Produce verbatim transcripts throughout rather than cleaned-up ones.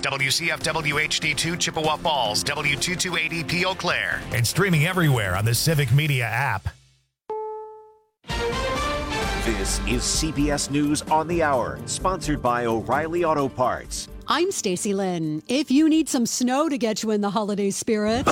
W C F W H D two Chippewa Falls, W two two eight E P Eau Claire, and streaming everywhere on the Civic Media app. This is C B S News on the Hour, sponsored by O'Reilly Auto Parts. I'm Stacey Lynn. If you need some snow to get you in the holiday spirit,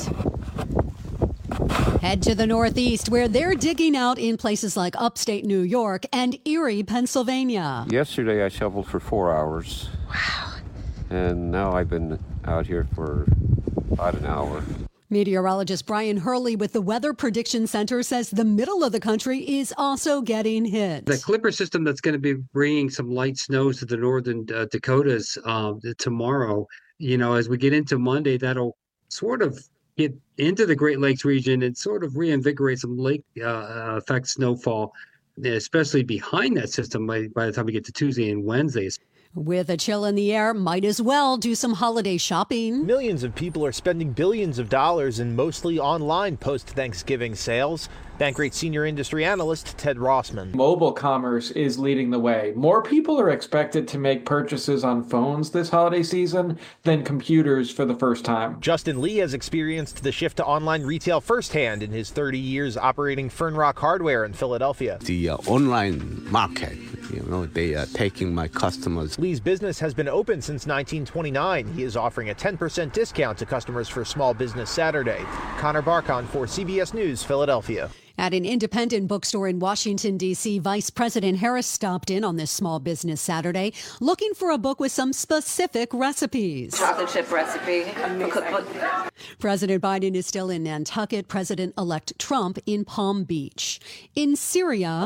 head to the Northeast, where they're digging out in places like upstate New York and Erie, Pennsylvania. Yesterday I shoveled for four hours. Wow. And now I've been out here for about an hour. Meteorologist Brian Hurley with the Weather Prediction Center says the middle of the country is also getting hit. The Clipper system that's going to be bringing some light snows to the northern uh, Dakotas uh, tomorrow, you know, as we get into Monday, that'll sort of get into the Great Lakes region and sort of reinvigorate some lake uh, effect snowfall, especially behind that system by, by the time we get to Tuesday and Wednesdays. With a chill in the air, might as well do some holiday shopping. Millions of people are spending billions of dollars in mostly online post-Thanksgiving sales. Bankrate senior industry analyst Ted Rossman. Mobile commerce is leading the way. More people are expected to make purchases on phones this holiday season than computers for the first time. Justin Lee has experienced the shift to online retail firsthand in his thirty years operating Fern Rock Hardware in Philadelphia. The uh, online market, you know, they are taking my customers. Lee's business has been open since nineteen twenty-nine. He is offering a ten percent discount to customers for Small Business Saturday. Connor Barkon for C B S News, Philadelphia. At an independent bookstore in Washington, D C, Vice President Harris stopped in on this Small Business Saturday looking for a book with some specific recipes. Chocolate chip recipe for cookbook. President Biden is still in Nantucket, President-elect Trump in Palm Beach. In Syria,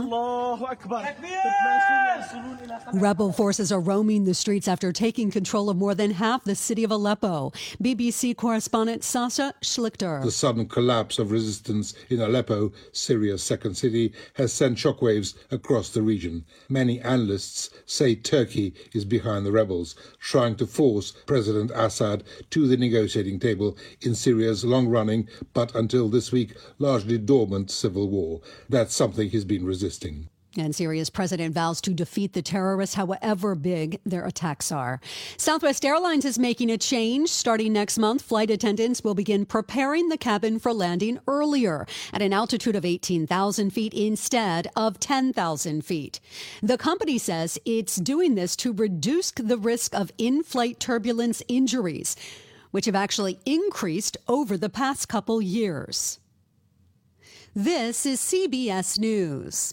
rebel forces are roaming the streets after taking control of more than half the city of Aleppo. B B C correspondent Sasha Schlichter. The sudden collapse of resistance in Aleppo, Syria's second city, has sent shockwaves across the region. Many analysts say Turkey is behind the rebels, trying to force President Assad to the negotiating table in Syria's long-running, but until this week, largely dormant civil war. That's something he's been resisting. And Syria's president vows to defeat the terrorists, however big their attacks are. Southwest Airlines is making a change. Starting next month, flight attendants will begin preparing the cabin for landing earlier at an altitude of eighteen thousand feet instead of ten thousand feet. The company says it's doing this to reduce the risk of in-flight turbulence injuries, which have actually increased over the past couple years. This is C B S News.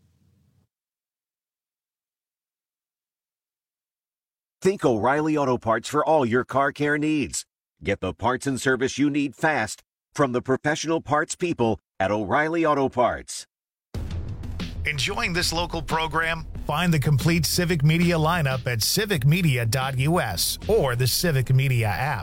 Think O'Reilly Auto Parts for all your car care needs. Get the parts and service you need fast from the professional parts people at O'Reilly Auto Parts. Enjoying this local program? Find the complete Civic Media lineup at civic media dot U S or the Civic Media app.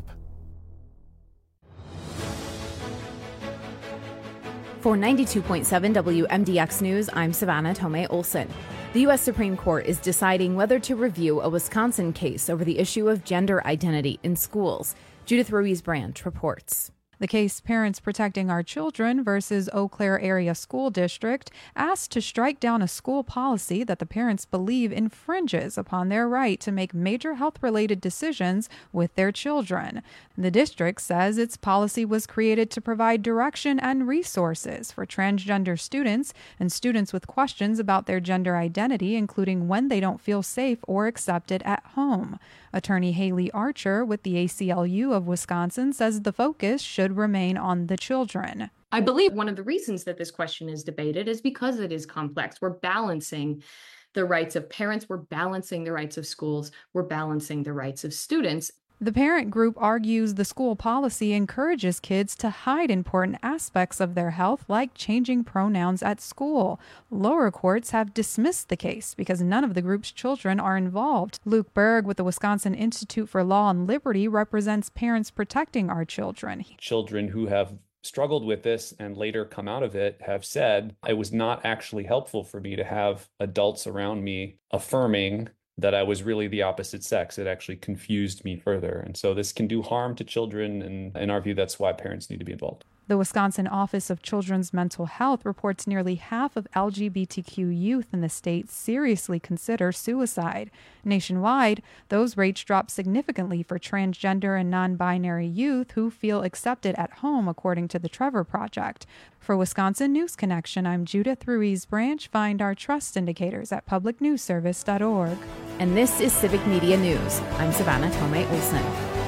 For ninety-two point seven W M D X News, I'm Savannah Tomei Olson. The U S Supreme Court is deciding whether to review a Wisconsin case over the issue of gender identity in schools. Judith Ruiz-Branch reports. The case Parents Protecting Our Children versus Eau Claire Area School District asked to strike down a school policy that the parents believe infringes upon their right to make major health-related decisions with their children. The district says its policy was created to provide direction and resources for transgender students and students with questions about their gender identity, including when they don't feel safe or accepted at home. Attorney Haley Archer with the A C L U of Wisconsin says the focus should remain on the children. I believe one of the reasons that this question is debated is because it is complex. We're balancing the rights of parents, we're balancing the rights of schools, we're balancing the rights of students. The parent group argues the school policy encourages kids to hide important aspects of their health, like changing pronouns at school. Lower courts have dismissed the case because none of the group's children are involved. Luke Berg with the Wisconsin Institute for Law and Liberty represents Parents Protecting Our Children. Children who have struggled with this and later come out of it have said it was not actually helpful for me to have adults around me affirming that I was really the opposite sex. It actually confused me further. And so this can do harm to children. And in our view, that's why parents need to be involved. The Wisconsin Office of Children's Mental Health reports nearly half of L G B T Q youth in the state seriously consider suicide. Nationwide, those rates drop significantly for transgender and non-binary youth who feel accepted at home, according to the Trevor Project. For Wisconsin News Connection, I'm Judith Ruiz Branch. Find our trust indicators at public news service dot org. And this is Civic Media News. I'm Savannah Tomei Olson.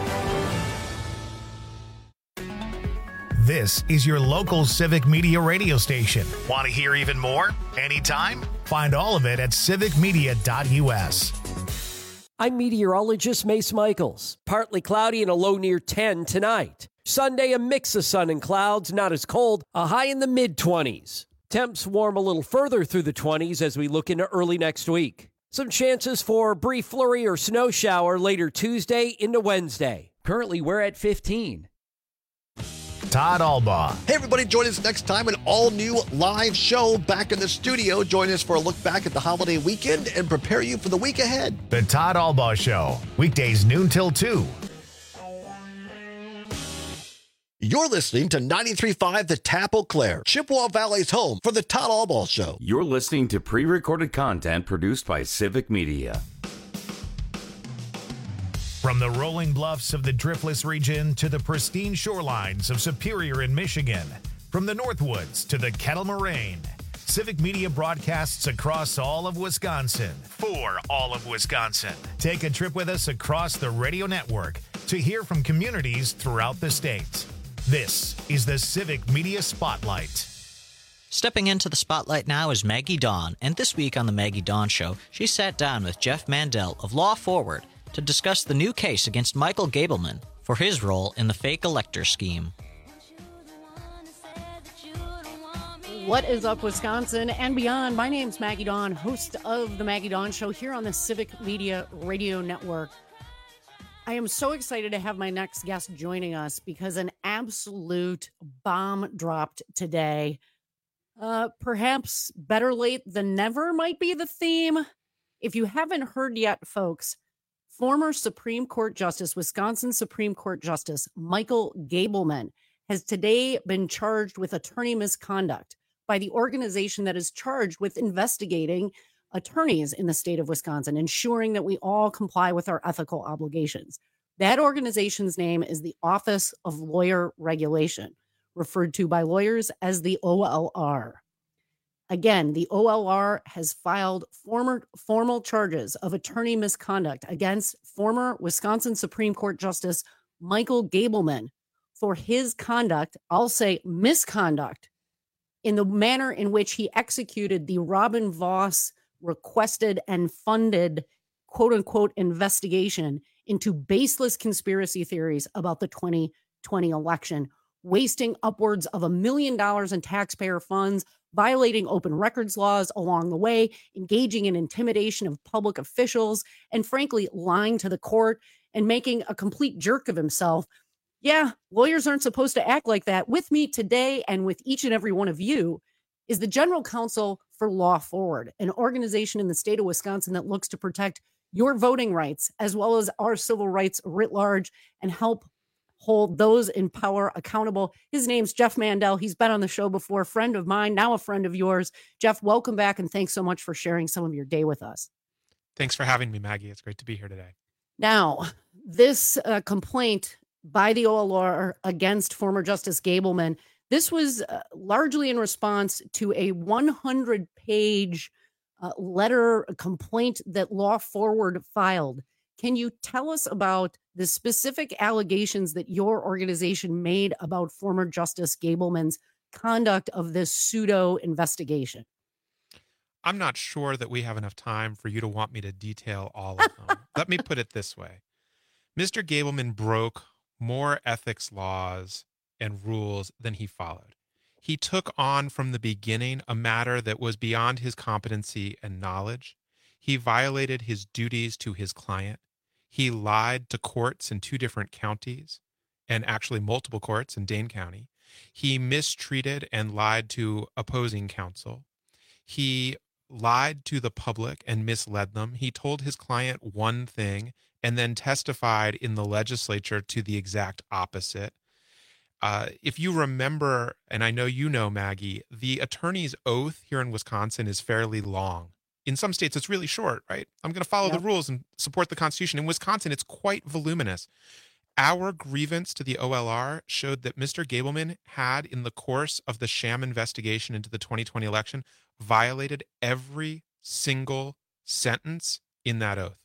This is your local Civic Media radio station. Want to hear even more? Anytime? Find all of it at civic media dot u s. I'm meteorologist Mace Michaels. Partly cloudy and a low near ten tonight. Sunday, a mix of sun and clouds, not as cold, a high in the mid-twenties. Temps warm a little further through the twenties as we look into early next week. Some chances for a brief flurry or snow shower later Tuesday into Wednesday. Currently, we're at fifteen. Todd Albaugh. Hey, everybody, join us next time, an all-new live show back in the studio. Join us for a look back at the holiday weekend and prepare you for the week ahead. The Todd Albaugh Show, weekdays noon till two. You're listening to ninety-three point five The Tap Eau Claire, Chippewa Valley's home for the Todd Albaugh Show. You're listening to pre-recorded content produced by Civic Media. From the rolling bluffs of the Driftless region to the pristine shorelines of Superior in Michigan, from the Northwoods to the Kettle Moraine, Civic Media broadcasts across all of Wisconsin for all of Wisconsin. Take a trip with us across the radio network to hear from communities throughout the state. This is the Civic Media Spotlight. Stepping into the spotlight now is Maggie Dawn, and this week on the Maggie Dawn Show, she sat down with Jeff Mandel of Law Forward to discuss the new case against Michael Gableman for his role in the fake elector scheme. What is up, Wisconsin and beyond? My name's Maggie Dawn, host of the Maggie Dawn Show here on the Civic Media Radio Network. I am so excited to have my next guest joining us because an absolute bomb dropped today. Uh, perhaps better late than never might be the theme. If you haven't heard yet, folks, former Supreme Court Justice, Wisconsin Supreme Court Justice Michael Gableman has today been charged with attorney misconduct by the organization that is charged with investigating attorneys in the state of Wisconsin, ensuring that we all comply with our ethical obligations. That organization's name is the Office of Lawyer Regulation, referred to by lawyers as the O L R. Again, the O L R has filed former formal charges of attorney misconduct against former Wisconsin Supreme Court Justice Michael Gableman for his conduct, I'll say misconduct, in the manner in which he executed the Robin Voss requested and funded quote unquote investigation into baseless conspiracy theories about the twenty twenty election, wasting upwards of a million dollars in taxpayer funds, violating open records laws along the way, engaging in intimidation of public officials, and frankly, lying to the court and making a complete jerk of himself. Yeah, lawyers aren't supposed to act like that. With me today and with each and every one of you is the General Counsel for Law Forward, an organization in the state of Wisconsin that looks to protect your voting rights as well as our civil rights writ large and help hold those in power accountable. His name's Jeff Mandel. He's been on the show before, friend of mine, now a friend of yours. Jeff, welcome back, and thanks so much for sharing some of your day with us. Thanks for having me, Maggie. It's great to be here today. Now, this uh, complaint by the O L R against former Justice Gableman, this was uh, largely in response to a one hundred page uh, letter a complaint that Law Forward filed. Can you tell us about the specific allegations that your organization made about former Justice Gableman's conduct of this pseudo investigation? I'm not sure that we have enough time for you to want me to detail all of them. Let me put it this way. Mister Gableman broke more ethics laws and rules than he followed. He took on from the beginning a matter that was beyond his competency and knowledge. He violated his duties to his client. He lied to courts in two different counties, and actually multiple courts in Dane County. He mistreated and lied to opposing counsel. He lied to the public and misled them. He told his client one thing and then testified in the legislature to the exact opposite. Uh, if you remember, and I know you know, Maggie, the attorney's oath here in Wisconsin is fairly long. In some states, it's really short, right? I'm going to follow Yep. the rules and support the Constitution. In Wisconsin, it's quite voluminous. Our grievance to the O L R showed that Mister Gableman had, in the course of the sham investigation into the twenty twenty election, violated every single sentence in that oath.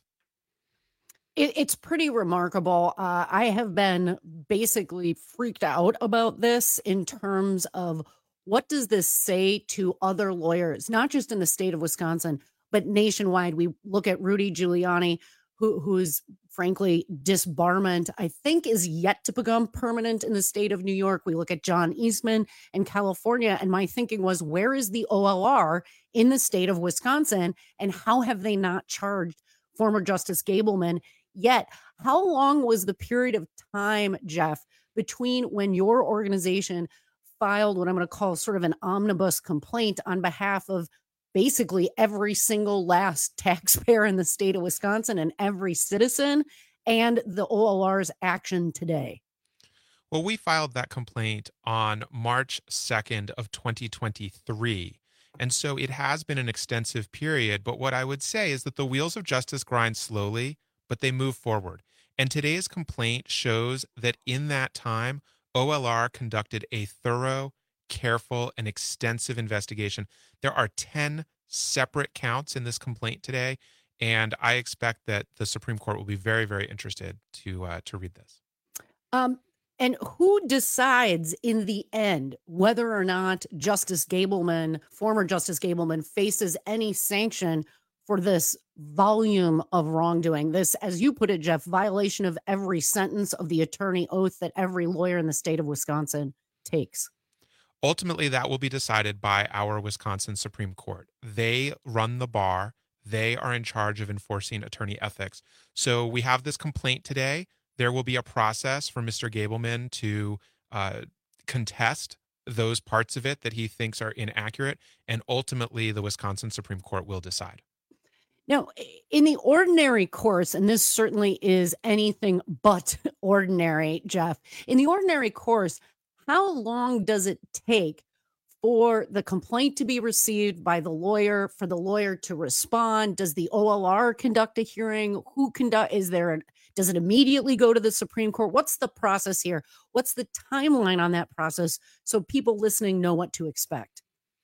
It, it's pretty remarkable. Uh, I have been basically freaked out about this in terms of what does this say to other lawyers, not just in the state of Wisconsin, but nationwide. We look at Rudy Giuliani, who who's frankly disbarment, I think, is yet to become permanent in the state of New York. We look at John Eastman in California, and my thinking was, where is the O L R in the state of Wisconsin, and how have they not charged former Justice Gableman yet? How long was the period of time, Jeff, between when your organization filed what I'm going to call sort of an omnibus complaint on behalf of basically every single last taxpayer in the state of Wisconsin and every citizen, and the O L R's action today? Well, we filed that complaint on March second of twenty twenty-three. And so it has been an extensive period. But what I would say is that the wheels of justice grind slowly, but they move forward. And today's complaint shows that in that time, O L R conducted a thorough, careful, and extensive investigation. There are ten separate counts in this complaint today, and I expect that the Supreme Court will be very, very interested to uh, to read this. Um, and who decides in the end whether or not Justice Gableman, former Justice Gableman, faces any sanction for this volume of wrongdoing? This, as you put it, Jeff, violation of every sentence of the attorney oath that every lawyer in the state of Wisconsin takes. Ultimately, that will be decided by our Wisconsin Supreme Court. They run the bar. They are in charge of enforcing attorney ethics. So we have this complaint today. There will be a process for Mister Gableman to uh, contest those parts of it that he thinks are inaccurate, and ultimately the Wisconsin Supreme Court will decide. Now, in the ordinary course, and this certainly is anything but ordinary, Jeff, in the ordinary course, how long does it take for the complaint to be received by the lawyer, for the lawyer to respond? Does the O L R conduct a hearing? Who conduct? Is there a, does it immediately go to the Supreme Court? What's the process here? What's the timeline on that process so people listening know what to expect?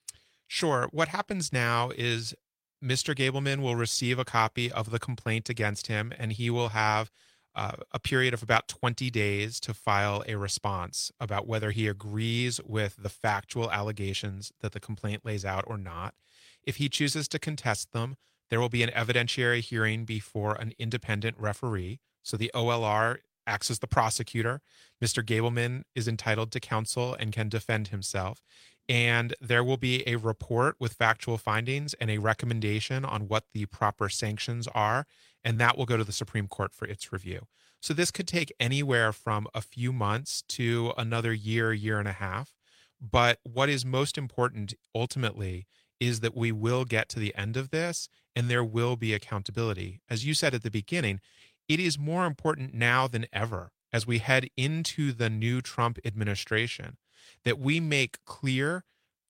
Sure. What happens now is Mister Gableman will receive a copy of the complaint against him, and he will have uh, a period of about twenty days to file a response about whether he agrees with the factual allegations that the complaint lays out or not. If he chooses to contest them, there will be an evidentiary hearing before an independent referee. So the O L R acts as the prosecutor. Mister Gableman is entitled to counsel and can defend himself. And there will be a report with factual findings and a recommendation on what the proper sanctions are, and that will go to the Supreme Court for its review. So this could take anywhere from a few months to another year, year and a half. But what is most important ultimately is that we will get to the end of this and there will be accountability. As you said at the beginning, it is more important now than ever as we head into the new Trump administration that we make clear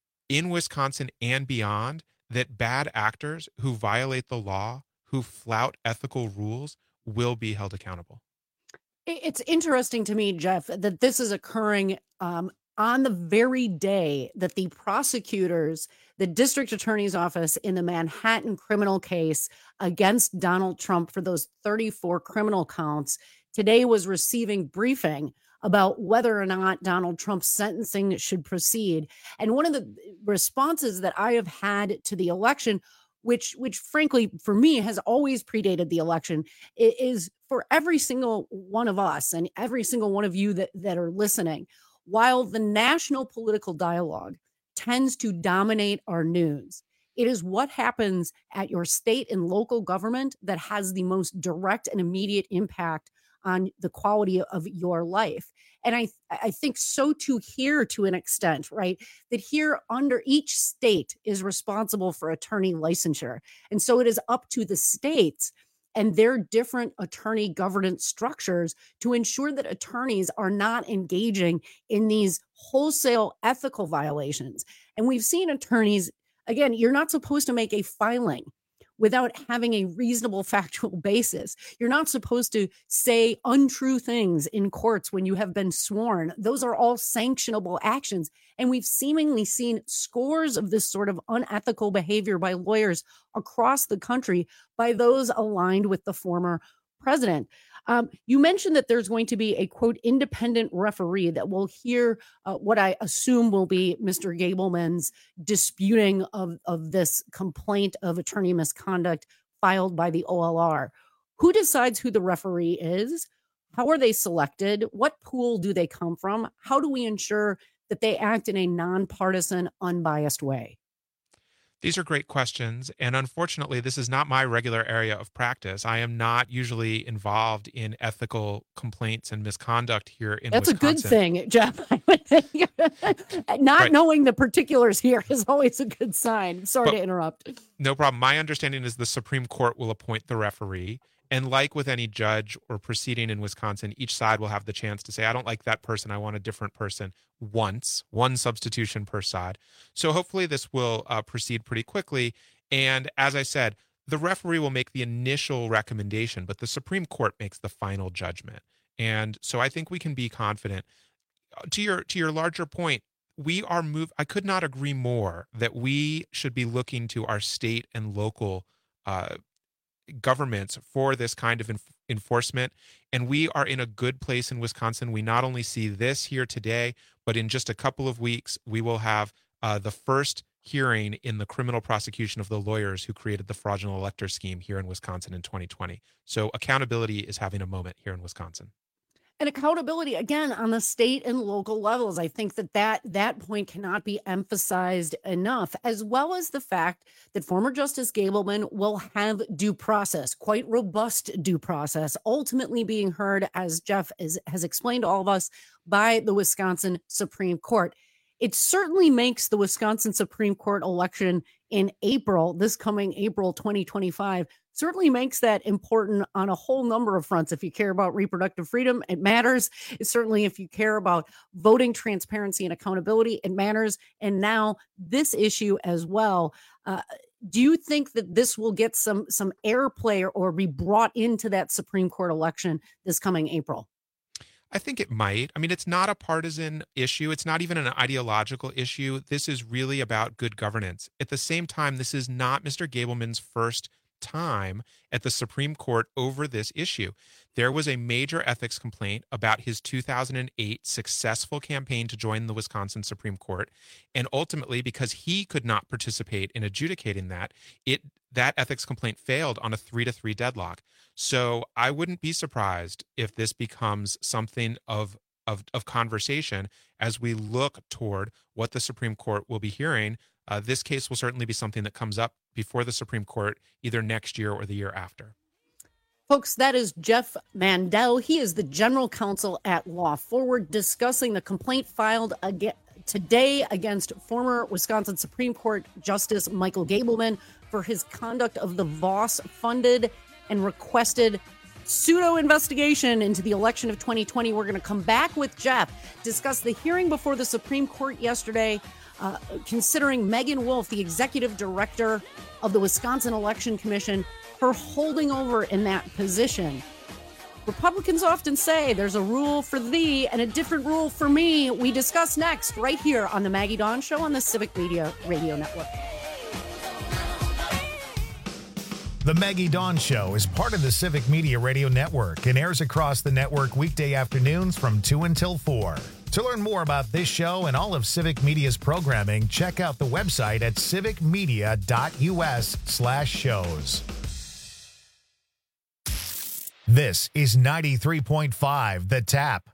in Wisconsin and beyond that bad actors who violate the law, who flout ethical rules, will be held accountable. It's interesting to me, Jeff, that this is occurring um, on the very day that the prosecutors, the district attorney's office in the Manhattan criminal case against Donald Trump for those thirty-four criminal counts, today was receiving briefing about whether or not Donald Trump's sentencing should proceed. And one of the responses that I have had to the election, which, which frankly, for me, has always predated the election, is for every single one of us and every single one of you that, that are listening, while the national political dialogue tends to dominate our news, it is what happens at your state and local government that has the most direct and immediate impact on the quality of your life. And I, I think so too here to an extent, right? That here under each state is responsible for attorney licensure. And so it is up to the states and their different attorney governance structures to ensure that attorneys are not engaging in these wholesale ethical violations. And we've seen attorneys, again, you're not supposed to make a filing without having a reasonable factual basis. You're not supposed to say untrue things in courts when you have been sworn. Those are all sanctionable actions. And we've seemingly seen scores of this sort of unethical behavior by lawyers across the country by those aligned with the former president. Um, you mentioned that there's going to be a, quote, independent referee that will hear uh, what I assume will be Mister Gableman's disputing of, of this complaint of attorney misconduct filed by the O L R. Who decides who the referee is? How are they selected? What pool do they come from? How do we ensure that they act in a nonpartisan, unbiased way? These are great questions. And unfortunately, this is not my regular area of practice. I am not usually involved in ethical complaints and misconduct here in That's Wisconsin. a good thing, Jeff. Not right. knowing the particulars here is always a good sign. Sorry but, to interrupt. No problem. My understanding is the Supreme Court will appoint the referee. And like with any judge or proceeding in Wisconsin, each side will have the chance to say, I don't like that person. I want a different person once, one substitution per side. So hopefully this will uh, proceed pretty quickly. And as I said, the referee will make the initial recommendation, but the Supreme Court makes the final judgment. And so I think we can be confident. To your, to your larger point, we are move. I could not agree more that we should be looking to our state and local uh governments for this kind of enf- enforcement. And we are in a good place in Wisconsin. We not only see this here today, but in just a couple of weeks, we will have uh, the first hearing in the criminal prosecution of the lawyers who created the fraudulent elector scheme here in Wisconsin in twenty twenty. So accountability is having a moment here in Wisconsin. And accountability, again, on the state and local levels. I think that, that that point cannot be emphasized enough, as well as the fact that former Justice Gableman will have due process, quite robust due process, ultimately being heard, as Jeff is, has explained to all of us, by the Wisconsin Supreme Court. It certainly makes the Wisconsin Supreme Court election in April, this coming April twenty twenty-five, certainly makes that important on a whole number of fronts. If you care about reproductive freedom, it matters. It's certainly if you care about voting transparency and accountability, it matters. And now this issue as well. Uh, do you think that this will get some some airplay or, or be brought into that Supreme Court election this coming April? I think it might. I mean, it's not a partisan issue. It's not even an ideological issue. This is really about good governance. At the same time, this is not Mister Gableman's first time at the Supreme Court over this issue. There was a major ethics complaint about his two thousand eight successful campaign to join the Wisconsin Supreme Court. And ultimately, because he could not participate in adjudicating that, it that ethics complaint failed on a three to three deadlock. So I wouldn't be surprised if this becomes something of, of, of conversation as we look toward what the Supreme Court will be hearing. Uh, this case will certainly be something that comes up before the Supreme Court either next year or the year after. Folks, that is Jeff Mandel. He is the general counsel at Law Forward, discussing the complaint filed again today against former Wisconsin Supreme Court Justice Michael Gableman for his conduct of the Voss-funded and requested pseudo investigation into the election of twenty twenty. We're going to come back with Jeff, discuss the hearing before the Supreme Court yesterday, uh, considering Megan Wolf, the executive director of the Wisconsin Election Commission, her holding over in that position. Republicans often say there's a rule for thee and a different rule for me. We discuss next right here on the Maggie Dawn Show on the Civic Media Radio Network. The Maggie Dawn Show is part of the Civic Media Radio Network and airs across the network weekday afternoons from two until four. To learn more about this show and all of Civic Media's programming, check out the website at civicmedia.us slash shows. This is ninety-three point five The Tap.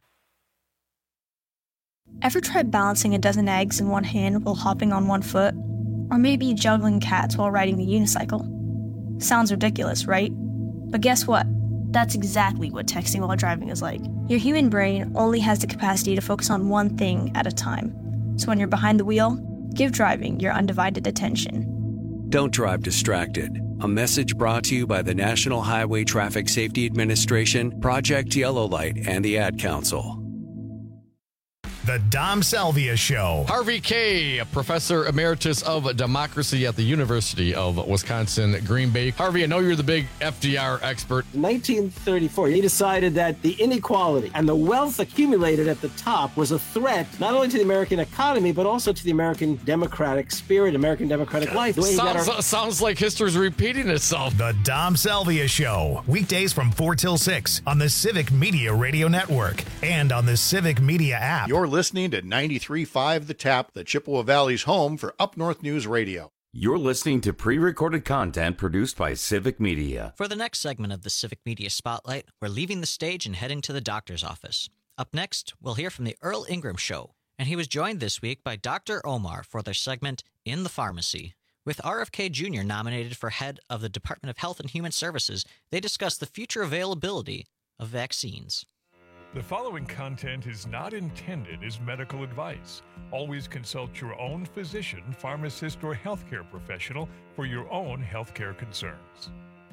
Ever tried balancing a dozen eggs in one hand while hopping on one foot? Or maybe juggling cats while riding the unicycle? Sounds ridiculous, right? But guess what? That's exactly what texting while driving is like. Your human brain only has the capacity to focus on one thing at a time. So when you're behind the wheel, give driving your undivided attention. Don't drive distracted. A message brought to you by the National Highway Traffic Safety Administration, Project Yellow Light, and the Ad Council. The Dom Salvia Show. Harvey Kaye, Professor Emeritus of Democracy at the University of Wisconsin, Green Bay. Harvey, I know you're the big F D R expert. In nineteen thirty-four, he decided that the inequality and the wealth accumulated at the top was a threat not only to the American economy, but also to the American democratic spirit, American democratic life. The way he got Sounds, our- sounds like history's repeating itself. The Dom Salvia Show. Weekdays from four till six on the Civic Media Radio Network and on the Civic Media app. You're listening to ninety-three point five The Tap, the Chippewa Valley's home for Up North News Radio. You're listening to pre-recorded content produced by Civic Media. For the next segment of the Civic Media Spotlight, we're leaving the stage and heading to the doctor's office. Up next, we'll hear from the Earl Ingram Show, and he was joined this week by Doctor Omar for their segment In the Pharmacy. With R F K Junior nominated for head of the Department of Health and Human Services, they discussed the future availability of vaccines. The following content is not intended as medical advice. Always consult your own physician, pharmacist, or healthcare professional for your own healthcare concerns.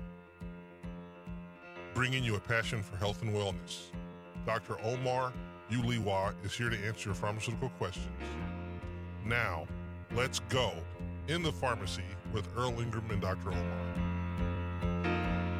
Bringing you a passion for health and wellness. Doctor Omar Uliwa is here to answer your pharmaceutical questions. Now, let's go in the pharmacy with Earl Ingram and Doctor Omar.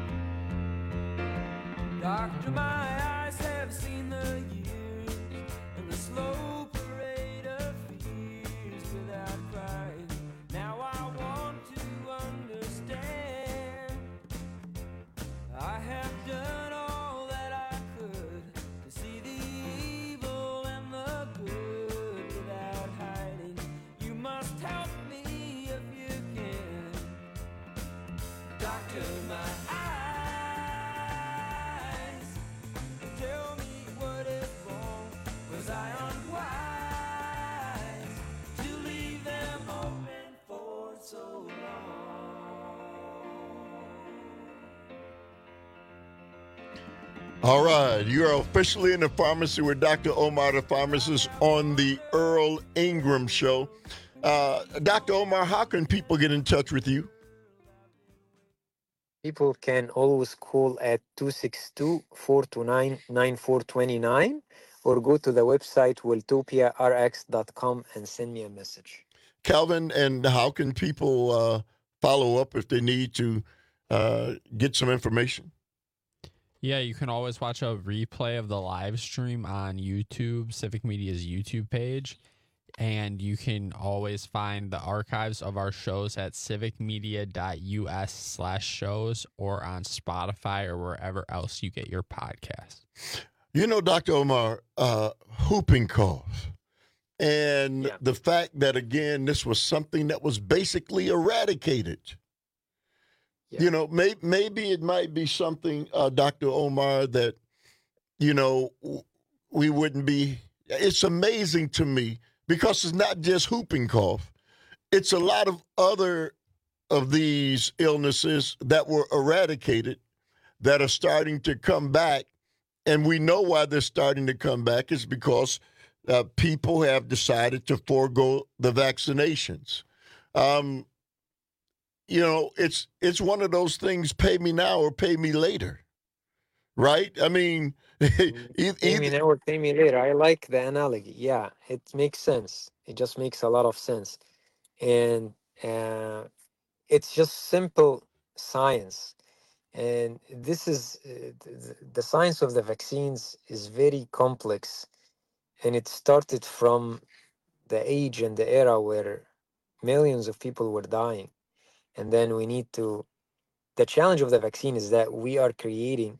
Doctor, my eyes have seen the years and the slow parade of fears without crying. Now I want to understand. I have done all that I could to see the evil and the good without hiding. You must help me if you can. Doctor, my eyes. Tell me what is wrong, was I unwise to leave them open for so long? All right, you are officially in the pharmacy with Doctor Omar, the pharmacist, on the Earl Ingram Show. Uh, Doctor Omar, how can people get in touch with you? People can always call at two six two, four two nine, nine four two nine or go to the website wiltopia r x dot com and send me a message. Calvin, and how can people uh, follow up if they need to uh, get some information? Yeah, you can always watch a replay of the live stream on YouTube, Civic Media's YouTube page. And you can always find the archives of our shows at civicmedia.us slash shows or on Spotify or wherever else you get your podcasts. You know, Doctor Omar, uh, whooping cough. And yeah. the fact that, again, this was something that was basically eradicated. Yeah. You know, may, maybe it might be something, uh, Doctor Omar, that, you know, we wouldn't be. It's amazing to me. Because it's not just whooping cough. It's a lot of other of these illnesses that were eradicated that are starting to come back. And we know why they're starting to come back is because uh, people have decided to forego the vaccinations. Um, you know, it's it's one of those things, pay me now or pay me later. Right? I mean, either, pay me now or pay me later. I like the analogy. Yeah, it makes sense. It just makes a lot of sense. And uh, it's just simple science. And this is uh, the science of the vaccines is very complex. And it started from the age and the era where millions of people were dying. And then we need to, the challenge of the vaccine is that we are creating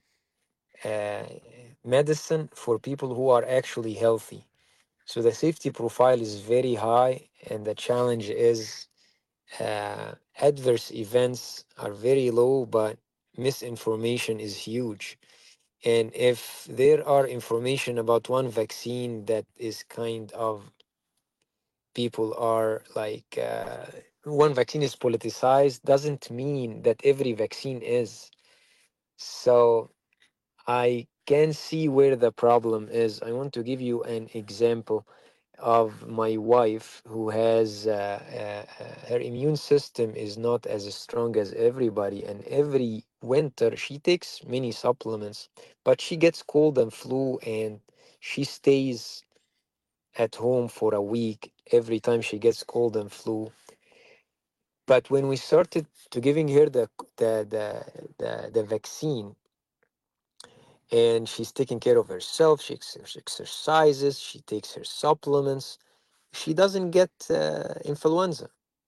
Uh, medicine for people who are actually healthy. So the safety profile is very high, and the challenge is uh, adverse events are very low, but misinformation is huge. And if there are information about one vaccine that is kind of, people are like, uh, one vaccine is politicized, doesn't mean that every vaccine is. So I can see where the problem is. I want to give you an example. of my wife, who has uh, uh, uh, her immune system is not as strong as everybody, and every winter she takes many supplements, but she gets cold and flu, and she stays at home for a week every time she gets cold and flu. But when we started to giving her the the the the, the vaccine, and she's taking care of herself, she ex- exercises, she takes her supplements, she doesn't get uh, influenza.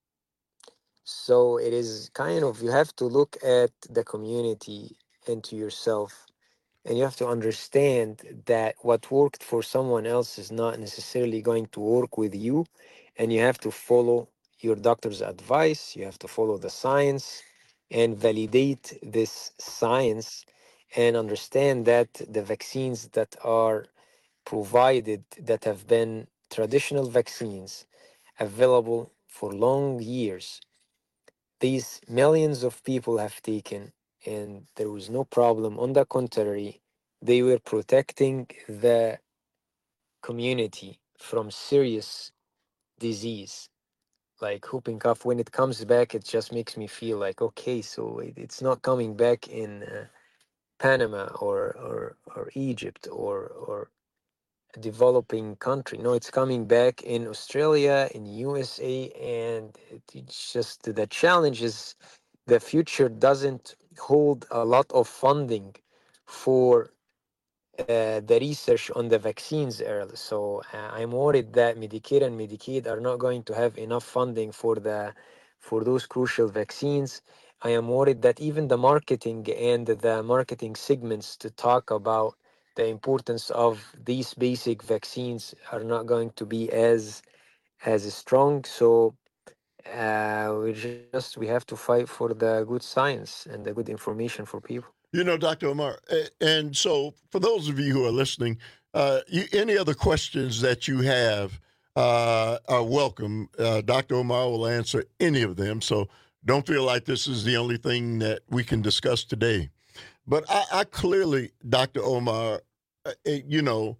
So it is kind of, you have to look at the community and to yourself, and you have to understand that what worked for someone else is not necessarily going to work with you, and you have to follow your doctor's advice, you have to follow the science and validate this science, and understand that the vaccines that are provided, that have been traditional vaccines available for long years, these millions of people have taken, and there was no problem. On the contrary, they were protecting the community from serious disease like whooping cough. When it comes back, it just makes me feel like, okay, so it, it's not coming back in uh, Panama or, or or Egypt or or a developing country. No, it's coming back in Australia, in U S A, and it, it's just the challenge is the future doesn't hold a lot of funding for uh, the research on the vaccines early. So uh, I'm worried that Medicare and Medicaid are not going to have enough funding for the for those crucial vaccines. I am worried that even the marketing and the marketing segments to talk about the importance of these basic vaccines are not going to be as as strong. So uh, we just we have to fight for the good science and the good information for people. You know, Doctor Omar, and so for those of you who are listening, uh, you, any other questions that you have uh, are welcome. Uh, Doctor Omar will answer any of them, so don't feel like this is the only thing that we can discuss today. But I, I clearly, Doctor Omar, uh, you know,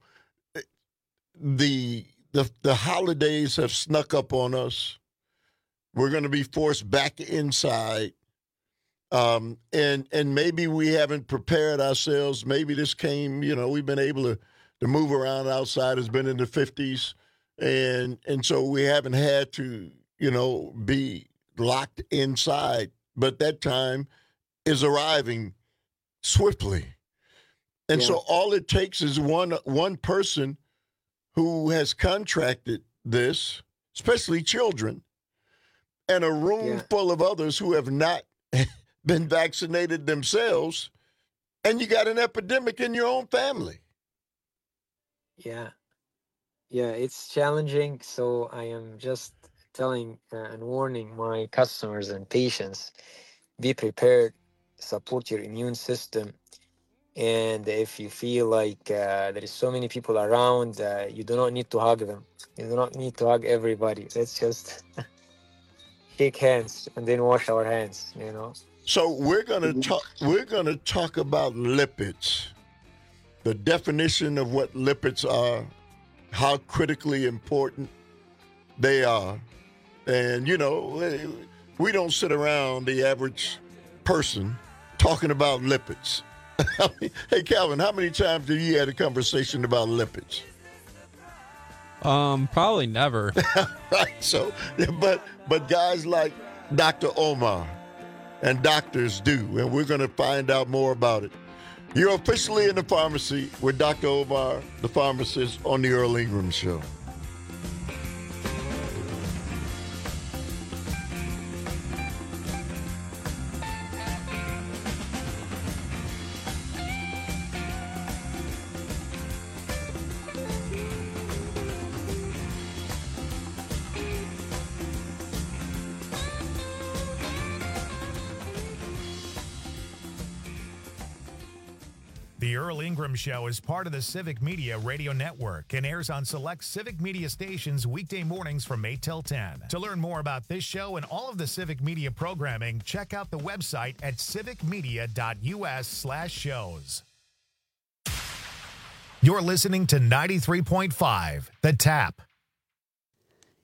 the, the the holidays have snuck up on us. We're going to be forced back inside. Um, and and maybe we haven't prepared ourselves. Maybe this came, you know, we've been able to, to move around outside. It's been in the fifties. And, and so we haven't had to, you know, be locked inside. But that time is arriving swiftly. And yeah. So all it takes is one one person who has contracted this, especially children, and a room yeah. full of others who have not been vaccinated themselves, and you got an epidemic in your own family. Yeah. Yeah, it's challenging. So I am just telling uh, and warning my customers and patients, be prepared, support your immune system. And if you feel like uh, there is so many people around, uh, you do not need to hug them. You do not need to hug everybody. Let's just shake hands and then wash our hands, you know. So we're gonna talk. We're gonna talk about lipids, the definition of what lipids are, how critically important they are, and you know, we don't sit around the average person talking about lipids. Hey, Calvin, how many times have you had a conversation about lipids? Um, probably never. Right. So, but but guys like Doctor Omar and doctors do, and we're going to find out more about it. You're officially in the pharmacy with Doctor Omar, the pharmacist, on the Earl Ingram Show. The Earl Ingram Show is part of the Civic Media Radio Network and airs on select Civic Media stations weekday mornings from eight till ten. To learn more about this show and all of the Civic Media programming, check out the website at civicmedia.us slash shows. You're listening to ninety-three point five, The Tap.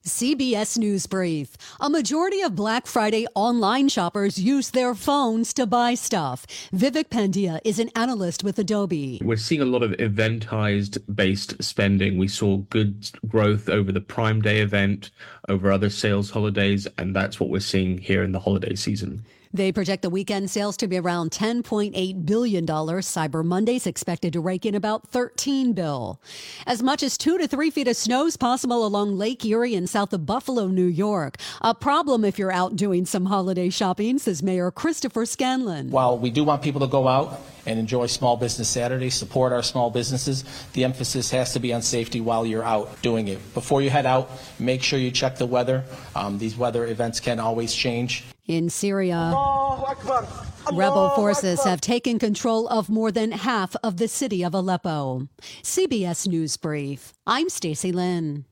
C B S News Brief. A majority of Black Friday online shoppers use their phones to buy stuff. Vivek Pandya is an analyst with Adobe. We're seeing a lot of eventized based spending. We saw good growth over the Prime Day event, over other sales holidays, and that's what we're seeing here in the holiday season. They project the weekend sales to be around ten point eight billion dollars. Cyber Monday's expected to rake in about thirteen billion dollars. As much as two to three feet of snow is possible along Lake Erie and south of Buffalo, New York. A problem if you're out doing some holiday shopping, says Mayor Christopher Scanlon. While we do want people to go out and enjoy Small Business Saturday, support our small businesses, the emphasis has to be on safety while you're out doing it. Before you head out, make sure you check the weather. Um, these weather events can always change. In Syria, rebel forces have taken control of more than half of the city of Aleppo. C B S News Brief. I'm Stacey Lynn.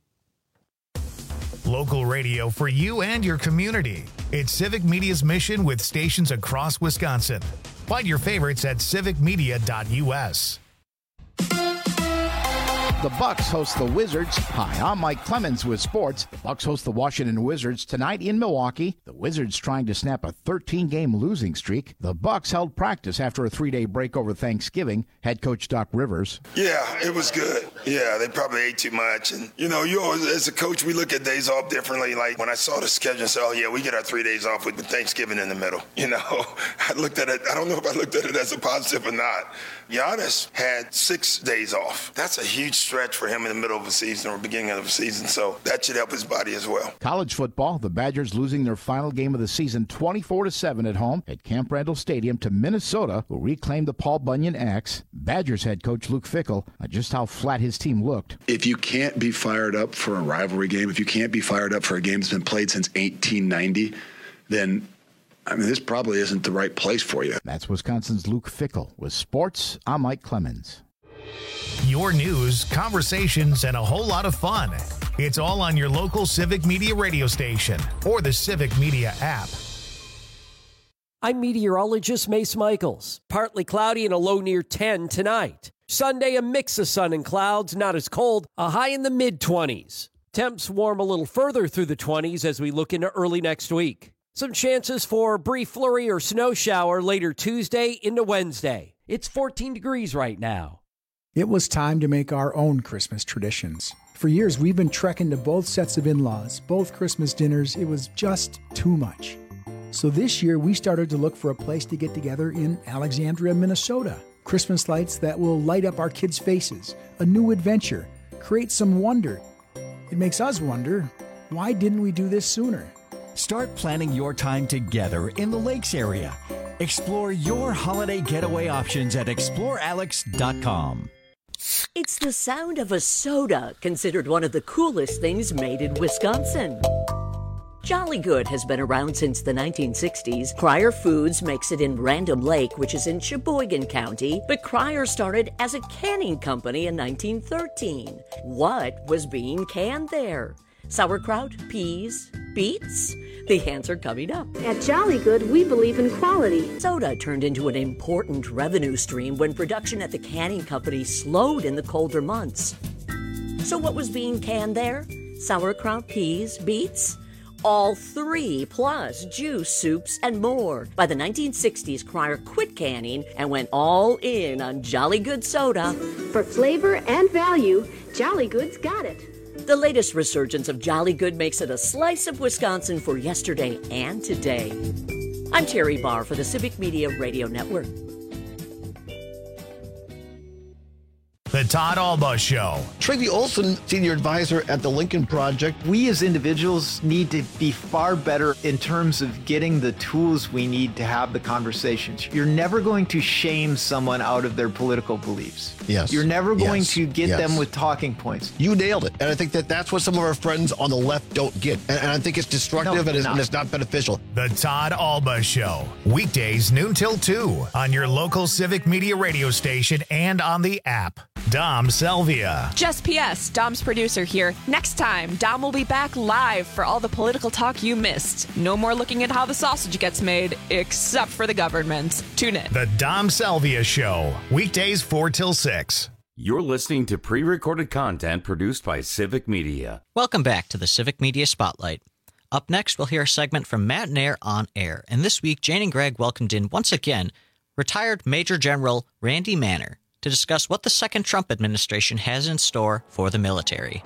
Local radio for you and your community. It's Civic Media's mission with stations across Wisconsin. Find your favorites at civic media dot u s. The Bucks host the Wizards. Hi, I'm Mike Clemens with sports. The Bucks host the Washington Wizards tonight in Milwaukee. The Wizards trying to snap a thirteen-game losing streak. The Bucks held practice after a three-day break over Thanksgiving. Head coach Doc Rivers. Yeah, it was good. Yeah, they probably ate too much. And, you know, you always, as a coach, we look at days off differently. Like when I saw the schedule and said, oh, yeah, we get our three days off with Thanksgiving in the middle. You know, I looked at it. I don't know if I looked at it as a positive or not. Giannis had six days off. That's a huge stretch for him in the middle of a season or beginning of a season, so that should help his body as well. College football, the Badgers losing their final game of the season twenty-four to seven at home at Camp Randall Stadium to Minnesota, who reclaimed the Paul Bunyan Axe. Badgers head coach Luke Fickell, just how flat his team looked. If you can't be fired up for a rivalry game, if you can't be fired up for a game that's been played since eighteen ninety, then I mean, this probably isn't the right place for you. That's Wisconsin's Luke Fickell. With sports, I'm Mike Clemens. Your news, conversations, and a whole lot of fun. It's all on your local Civic Media radio station or the Civic Media app. I'm meteorologist Mace Michaels. Partly cloudy and a low near ten tonight. Sunday, a mix of sun and clouds, not as cold, a high in the mid twenties. Temps warm a little further through the twenties as we look into early next week. Some chances for a brief flurry or snow shower later Tuesday into Wednesday. It's fourteen degrees right now. It was time to make our own Christmas traditions. For years, we've been trekking to both sets of in-laws, both Christmas dinners. It was just too much. So this year, we started to look for a place to get together in Alexandria, Minnesota. Christmas lights that will light up our kids' faces, a new adventure, create some wonder. It makes us wonder, why didn't we do this sooner? Start planning your time together in the Lakes area. Explore your holiday getaway options at explore alex dot com. It's the sound of a soda, considered one of the coolest things made in Wisconsin. Jolly Good has been around since the nineteen sixties. Cryer Foods makes it in Random Lake, which is in Sheboygan County, but Cryer started as a canning company in nineteen thirteen. What was being canned there? Sauerkraut, peas, beets? The answer coming up. At Jolly Good, we believe in quality. Soda turned into an important revenue stream when production at the canning company slowed in the colder months. So what was being canned there? Sauerkraut, peas, beets? All three, plus juice, soups, and more. By the nineteen sixties, Cryer quit canning and went all in on Jolly Good soda. For flavor and value, Jolly Good's got it. The latest resurgence of Jolly Good makes it a slice of Wisconsin for yesterday and today. I'm Terry Barr for the Civic Media Radio Network. The Todd Alba Show. Travi Olson, senior advisor at the Lincoln Project. We as individuals need to be far better in terms of getting the tools we need to have the conversations. You're never going to shame someone out of their political beliefs. Yes. You're never going yes. to get yes. them with talking points. You nailed it. And I think that that's what some of our friends on the left don't get. And, and I think it's destructive no, and, it's, not. and it's not beneficial. The Todd Alba Show. Weekdays noon till two on your local Civic Media radio station and on the app. Dom Salvia. Just P S, Dom's producer here. Next time, Dom will be back live for all the political talk you missed. No more looking at how the sausage gets made, except for the government. Tune in. The Dom Salvia Show. Weekdays four till six. You're listening to pre-recorded content produced by Civic Media. Welcome back to the Civic Media Spotlight. Up next, we'll hear a segment from Matt and Air on Air. And this week, Jane and Greg welcomed in, once again, retired Major General Randy Manner to discuss what the second Trump administration has in store for the military.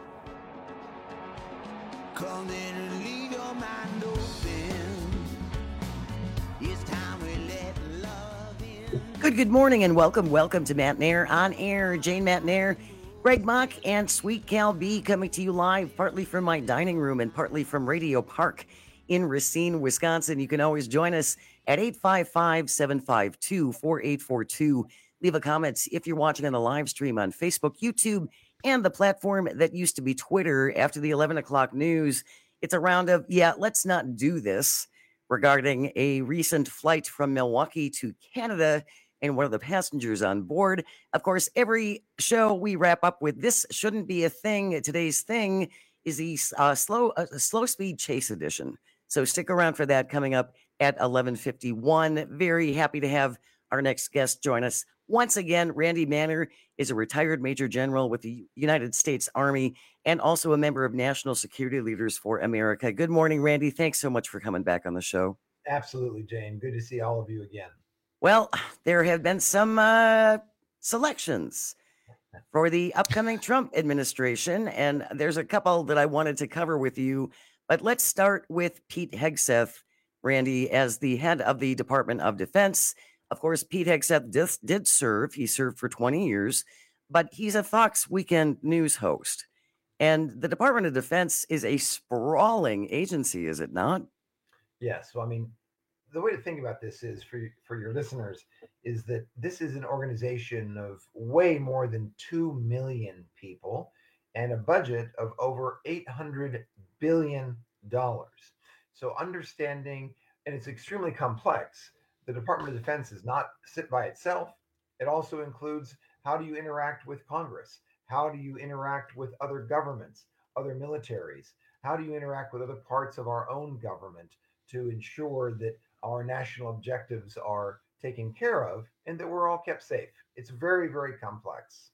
Good, good morning and welcome, welcome to Matt and Air on Air. Jane, Matt and Air, Greg Mock, and Sweet Cal B coming to you live, partly from my dining room and partly from Radio Park in Racine, Wisconsin. You can always join us at eight five five, seven five two, four eight four two. Leave a comment if you're watching on the live stream on Facebook, YouTube, and the platform that used to be Twitter after the eleven o'clock news. It's a round of, yeah, let's not do this, regarding a recent flight from Milwaukee to Canada and one of the passengers on board. Of course, every show we wrap up with this shouldn't be a thing. Today's thing is the uh, slow uh, slow speed chase edition. So stick around for that coming up at eleven fifty-one. Very happy to have our next guest join us. Once again, Randy Manner is a retired Major General with the United States Army and also a member of National Security Leaders for America. Good morning, Randy. Thanks so much for coming back on the show. Absolutely, Jane. Good to see all of you again. Well, there have been some uh, selections for the upcoming Trump administration, and there's a couple that I wanted to cover with you. But let's start with Pete Hegseth, Randy, as the head of the Department of Defense. Of course, Pete Hegseth did, did serve. He served for twenty years, but he's a Fox Weekend News host. And the Department of Defense is a sprawling agency, is it not? Yes. Well, I mean, the way to think about this is for for your listeners is that this is an organization of way more than two million people and a budget of over eight hundred billion dollars. So understanding, and it's extremely complex. The Department of Defense is not sit by itself. It also includes how do you interact with Congress? How do you interact with other governments, other militaries? How do you interact with other parts of our own government to ensure that our national objectives are taken care of and that we're all kept safe? It's very, very complex.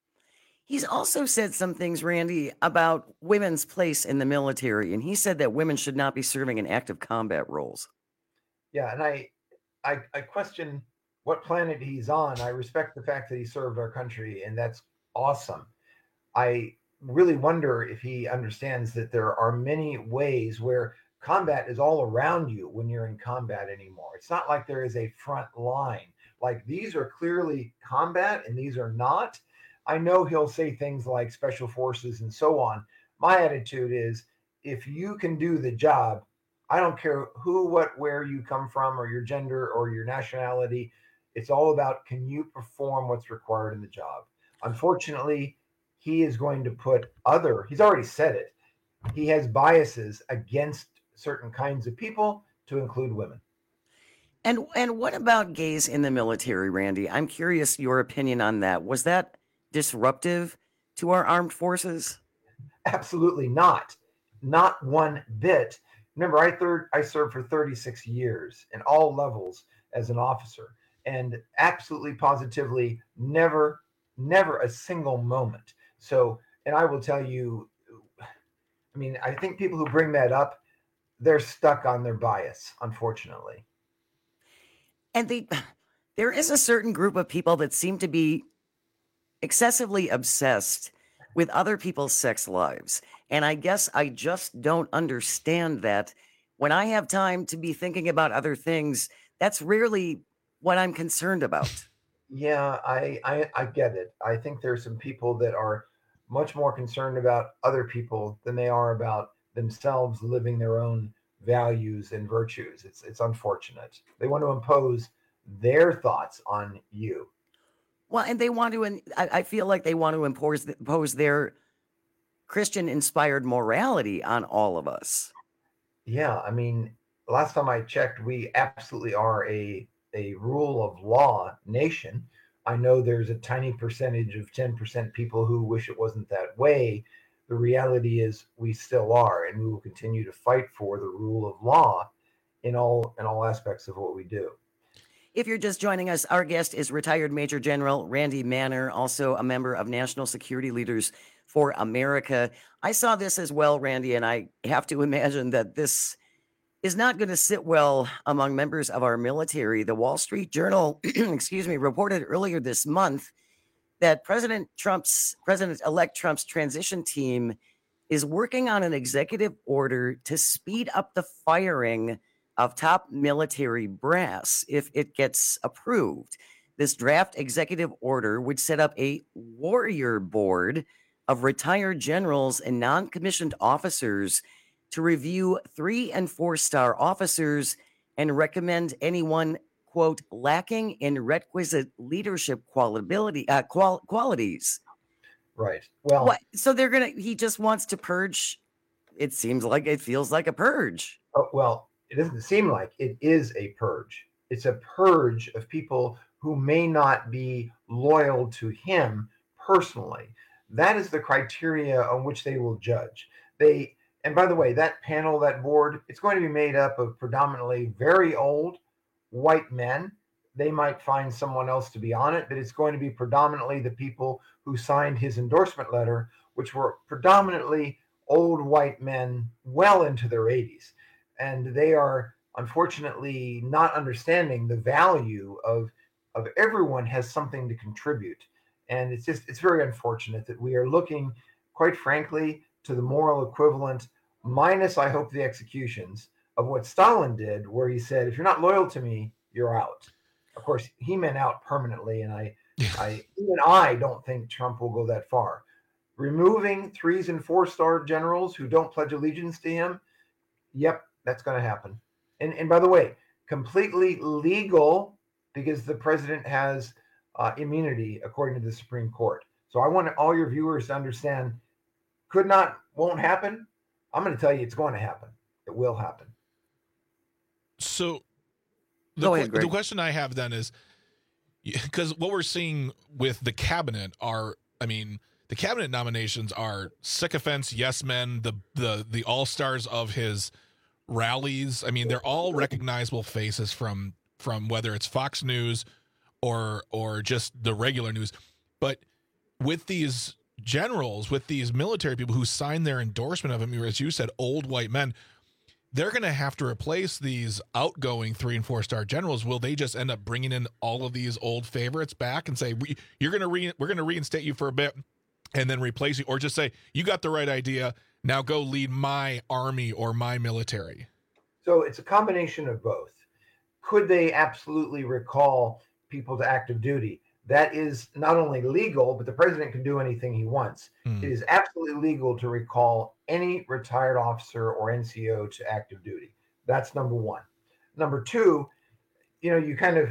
He's also said some things, Randy, about women's place in the military. And he said that women should not be serving in active combat roles. Yeah, and I, I, I question what planet he's on. I respect the fact that he served our country, and that's awesome. I really wonder if he understands that there are many ways where combat is all around you when you're in combat anymore. It's not like there is a front line. Like these are clearly combat and these are not. I know he'll say things like special forces and so on. My attitude is if you can do the job, I don't care who, what, where you come from or your gender or your nationality. It's all about, can you perform what's required in the job? Unfortunately, he is going to put other, he's already said it. He has biases against certain kinds of people, to include women. And and what about gays in the military, Randy? I'm curious your opinion on that. Was that disruptive to our armed forces? Absolutely not. Not one bit. Remember, I third I served for thirty-six years in all levels as an officer, and absolutely positively never, never a single moment. So, and I will tell you, I mean, I think people who bring that up, they're stuck on their bias, unfortunately. And they, there is a certain group of people that seem to be excessively obsessed with other people's sex lives. And I guess I just don't understand that. When I have time to be thinking about other things, that's rarely what I'm concerned about. Yeah, I, I, I get it. I think there's some people that are much more concerned about other people than they are about themselves living their own values and virtues. It's it's unfortunate. They want to impose their thoughts on you. Well, and they want to, I, I feel like they want to impose, impose their Christian-inspired morality on all of us. Yeah, I mean, last time I checked, we absolutely are a a rule of law nation. I know there's a tiny percentage of ten percent people who wish it wasn't that way. The reality is we still are, and we will continue to fight for the rule of law in all in all aspects of what we do. If you're just joining us, our guest is retired Major General Randy Manner, also a member of National Security Leaders for America. I saw this as well, Randy, and I have to imagine that this is not going to sit well among members of our military. The Wall Street Journal, excuse me, reported earlier this month that President Trump's, President-elect Trump's transition team is working on an executive order to speed up the firing of top military brass if it gets approved. This draft executive order would set up a warrior board of retired generals and non-commissioned officers to review three and four star officers and recommend anyone, quote, lacking in requisite leadership quality, uh, qual- qualities. Right. Well, what? So they're going to, he just wants to purge. It seems like it feels like a purge. Oh, well, it doesn't seem like it is a purge. It's a purge of people who may not be loyal to him personally. That is the criteria on which they will judge. They, and by the way, that panel, that board, it's going to be made up of predominantly very old white men. They might find someone else to be on it, but it's going to be predominantly the people who signed his endorsement letter, which were predominantly old white men well into their eighties. And they are unfortunately not understanding the value of, of everyone has something to contribute. And it's just, it's very unfortunate that we are looking, quite frankly, to the moral equivalent, minus, I hope, the executions of what Stalin did, where he said, if you're not loyal to me, you're out. Of course, he meant out permanently. And I, I, even I don't think Trump will go that far. Removing threes and four star generals who don't pledge allegiance to him. Yep. That's going to happen. And, and by the way, completely legal because the president has uh, immunity according to the Supreme Court. So I want all your viewers to understand, could not, won't happen. I'm going to tell you it's going to happen. It will happen. So the, Go ahead, Greg. the question I have then is, because what we're seeing with the cabinet are, I mean, the cabinet nominations are sycophants, yes men, the the the all-stars of his rallies. I mean, they're all recognizable faces from from whether it's Fox News or or just the regular news. But with these generals, with these military people who signed their endorsement of him, as you said, old white men, they're going to have to replace these outgoing three and four star generals. Will they just end up bringing in all of these old favorites back and say, you're going to re- we're going to reinstate you for a bit and then replace you, or just say, you got the right idea, now go lead my army or my military? So it's a combination of both. Could they absolutely recall people to active duty? That is not only legal, but the president can do anything he wants. Hmm. It is absolutely legal to recall any retired officer or N C O to active duty. That's number one. Number two, you know, you kind of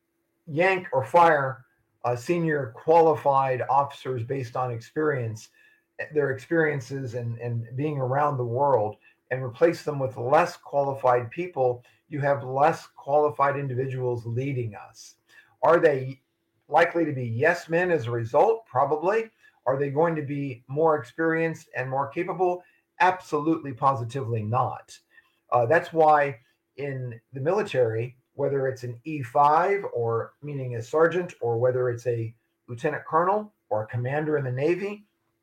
yank or fire uh, senior qualified officers based on experience, their experiences and, and being around the world, and replace them with less qualified people. You have less qualified individuals leading us. Are they likely to be yes men as a result? Probably. Are they going to be more experienced and more capable? Absolutely, positively not. Uh, that's why in the military, whether it's an E five or meaning a sergeant, or whether it's a lieutenant colonel or a commander in the Navy,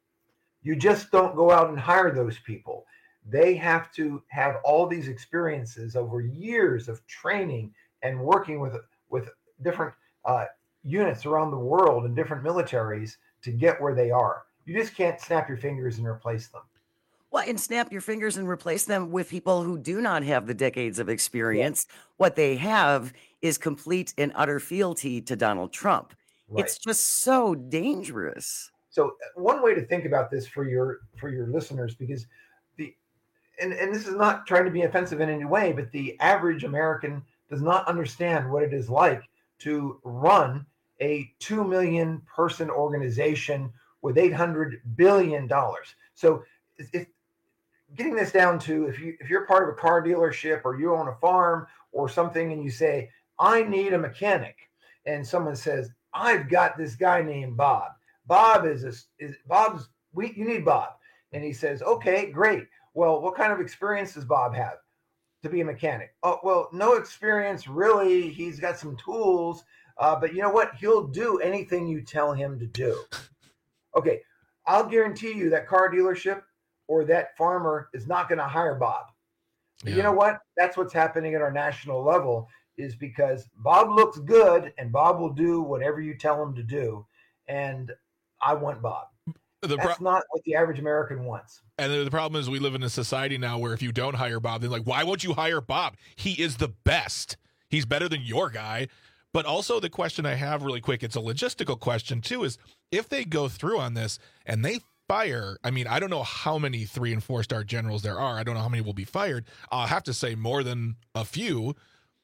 you just don't go out and hire those people. They have to have all these experiences over years of training and working with with different uh, units around the world and different militaries to get where they are. You just can't snap your fingers and replace them. Well, and snap your fingers and replace them with people who do not have the decades of experience. Yeah. What they have is complete and utter fealty to Donald Trump. Right. It's just so dangerous. So one way to think about this for your for your listeners, because the and, and this is not trying to be offensive in any way, but the average American does not understand what it is like to run a two million person organization with eight hundred billion dollars. So if getting this down to, if you if you're part of a car dealership or you own a farm or something and you say, I need a mechanic, and someone says, I've got this guy named Bob. Bob is a, is Bob's we you need Bob. And he says, okay, great. Well, what kind of experience does Bob have? to be a mechanic. Oh, well, no experience, really. He's got some tools, uh, but you know what? He'll do anything you tell him to do. Okay, I'll guarantee you that car dealership or that farmer is not going to hire Bob. Yeah. You know what? That's what's happening at our national level, is because Bob looks good and Bob will do whatever you tell him to do. And I want Bob. The pro- That's not what the average American wants. And the problem is we live in a society now where if you don't hire Bob, they're like, why won't you hire Bob? He is the best. He's better than your guy. But also the question I have really quick, it's a logistical question too, is if they go through on this and they fire, I mean, I don't know how many three and four star generals there are. I don't know how many will be fired. I'll have to say more than a few.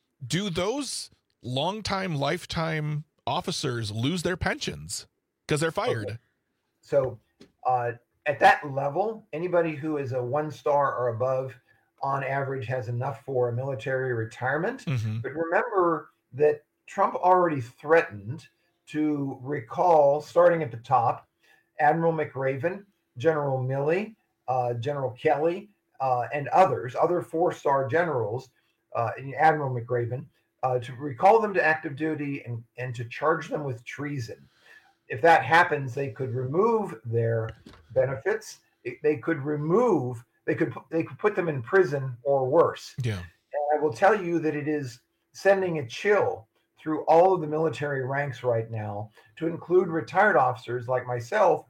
Do those longtime, lifetime officers lose their pensions because they're fired? Okay. So uh, at that level, anybody who is a one star or above on average has enough for a military retirement. Mm-hmm. But remember that Trump already threatened to recall, starting at the top, Admiral McRaven, General Milley, uh, General Kelly, uh, and others, other four-star generals, uh, Admiral McRaven, uh, to recall them to active duty and, and to charge them with treason. If that happens, they could remove their benefits. They could remove, they could, they could put them in prison or worse. Yeah. And I will tell you that it is sending a chill through all of the military ranks right now, to include retired officers like myself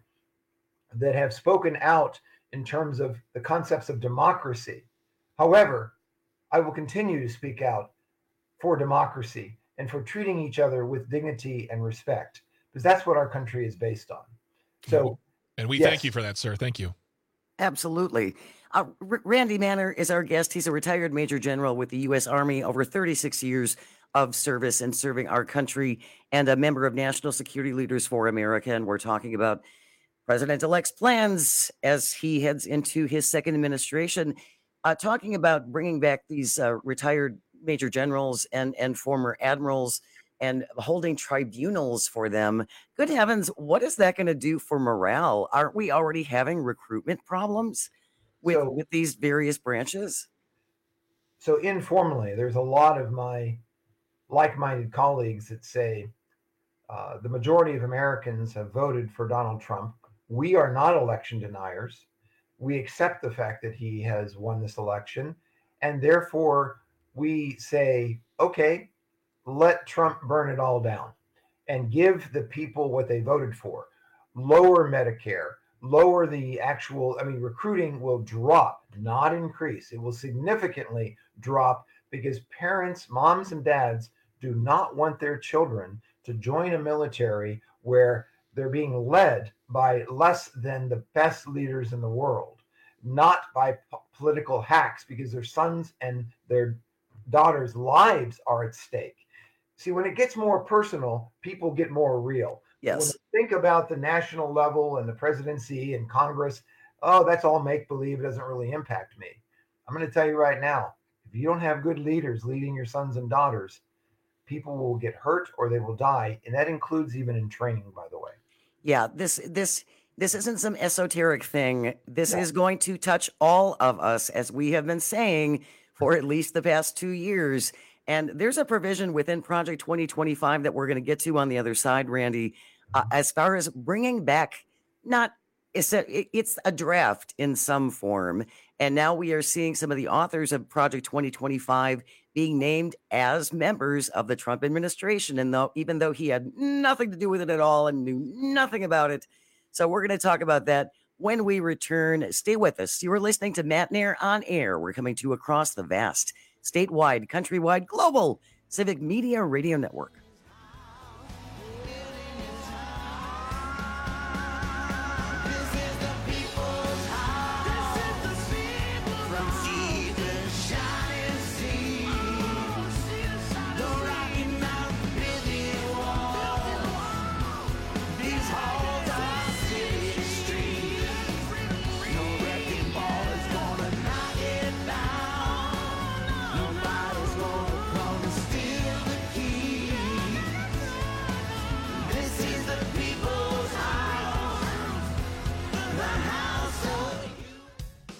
that have spoken out in terms of the concepts of democracy. However, I will continue to speak out for democracy and for treating each other with dignity and respect, because that's what our country is based on. So, and we yes. thank you for that, sir. Thank you. Absolutely. Uh, R- Randy Manner is our guest. He's a retired Major General with the U S Army, over thirty-six years of service and serving our country, and a member of National Security Leaders for America. And we're talking about President-elect's plans as he heads into his second administration, uh, talking about bringing back these uh, retired Major Generals and, and former admirals and holding tribunals for them. Good heavens, what is that going to do for morale? Aren't we already having recruitment problems with, so, with these various branches? So informally, there's a lot of my like-minded colleagues that say uh, the majority of Americans have voted for Donald Trump. We are not election deniers. We accept the fact that he has won this election, and therefore we say, okay, let Trump burn it all down and give the people what they voted for. Lower Medicare, lower the actual, I mean, recruiting will drop, not increase. It will significantly drop because parents, moms and dads, do not want their children to join a military where they're being led by less than the best leaders in the world, not by po- political hacks, because their sons and their daughters' lives are at stake. See, when it gets more personal, people get more real. Yes. When you think about the national level and the presidency and Congress, oh, that's all make-believe. It doesn't really impact me. I'm going to tell you right now, if you don't have good leaders leading your sons and daughters, people will get hurt or they will die. And that includes even in training, by the way. Yeah, this this this isn't some esoteric thing. This no. is going to touch all of us, as we have been saying for at least the past two years. And there's a provision within Project twenty twenty-five that we're going to get to on the other side, Randy, uh, as far as bringing back, not, it's a, it's a draft in some form. And now we are seeing some of the authors of Project twenty twenty-five being named as members of the Trump administration. And though, even though he had nothing to do with it at all and knew nothing about it. So we're going to talk about that when we return. Stay with us. You're listening to Matt Nair on Air. We're coming to you across the vast, statewide, countrywide, global Civic Media Radio Network.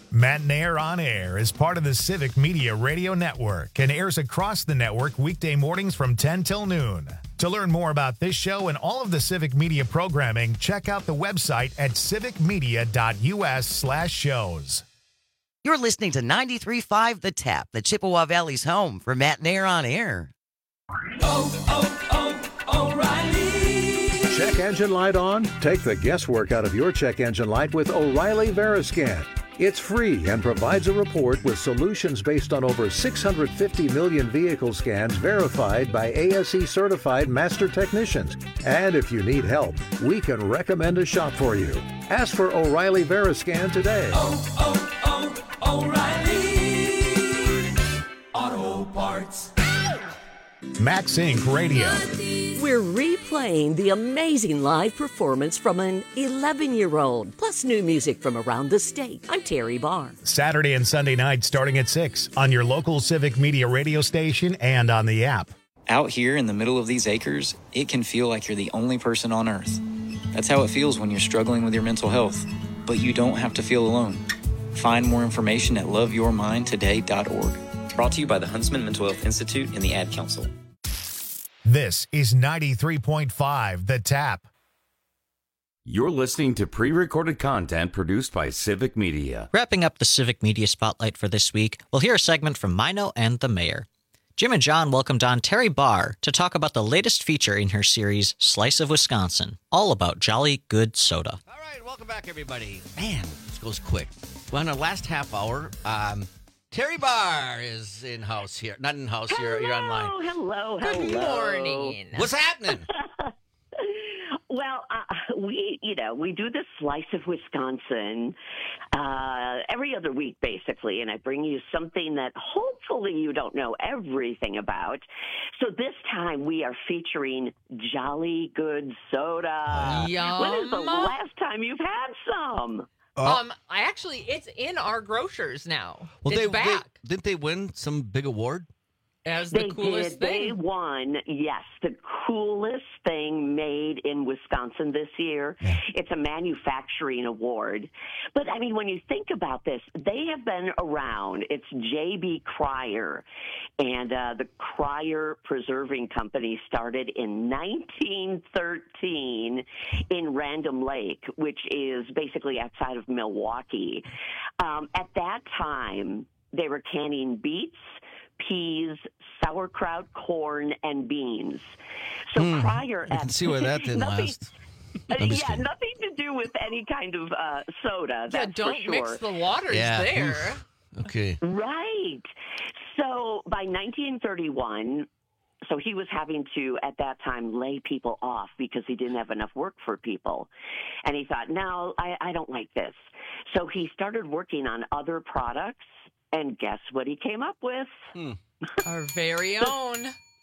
Matt Nair on Air is part of the Civic Media Radio Network and airs across the network weekday mornings from ten till noon. To learn more about this show and all of the Civic Media programming, check out the website at civicmedia.us slash shows. You're listening to ninety-three point five The Tap, the Chippewa Valley's home for Matt Nair on Air. Oh, oh, oh, O'Reilly. Check engine light on? Take the guesswork out of your check engine light with O'Reilly Veriscan. It's free and provides a report with solutions based on over six hundred fifty million vehicle scans verified by A S E certified master technicians. And if you need help, we can recommend a shop for you. Ask for O'Reilly Veriscan today. Oh, oh, oh, O'Reilly Auto Parts. Max Incorporated. Radio. We're replaying the amazing live performance from an eleven-year-old, plus new music from around the state. I'm Terry Barr. Saturday and Sunday nights starting at six on your local Civic Media radio station and on the app. Out here in the middle of these acres, it can feel like you're the only person on Earth. That's how it feels when you're struggling with your mental health. But you don't have to feel alone. Find more information at love your mind today dot org. Brought to you by the Huntsman Mental Health Institute and the Ad Council. This is ninety-three point five The Tap. You're listening to pre-recorded content produced by Civic Media. Wrapping up the Civic Media Spotlight for this week, we'll hear a segment from Mino and the Mayor. Jim and John welcomed on Terry Barr to talk about the latest feature in her series, Slice of Wisconsin, all about Jolly Good Soda. All right, welcome back, everybody. Man, this goes quick. Well, in the last half hour, um, Terry Barr is in-house here. Not in-house, you're, you're online. Hello, hello, Good hello. morning. What's happening? Well, uh, we, you know, we do this Slice of Wisconsin uh, every other week, basically, and I bring you something that hopefully you don't know everything about. So this time we are featuring Jolly Good Soda. Yum. When is the last time you've had some? Um, I actually, it's in our grocers now. Well, it's they, back. they didn't they win some big award? As the They coolest did. thing. They won, yes, the coolest thing made in Wisconsin this year. It's a manufacturing award. But, I mean, when you think about this, they have been around. It's J B. Cryer, and uh, the Cryer Preserving Company started in nineteen thirteen in Random Lake, which is basically outside of Milwaukee. Um, at that time, they were canning beets, peas, sauerkraut, corn, and beans. So Mm, prior, I can see why that didn't nothing, last. uh, I'm just yeah, kidding. nothing to do with any kind of uh, soda. Yeah, That's don't for sure. mix the waters Yeah. there. Oof. Okay. Right. So by nineteen thirty-one, so he was having to, at that time, lay people off because he didn't have enough work for people. And he thought, no, I, I don't like this. So he started working on other products. And guess what he came up with? Hmm. Our very own.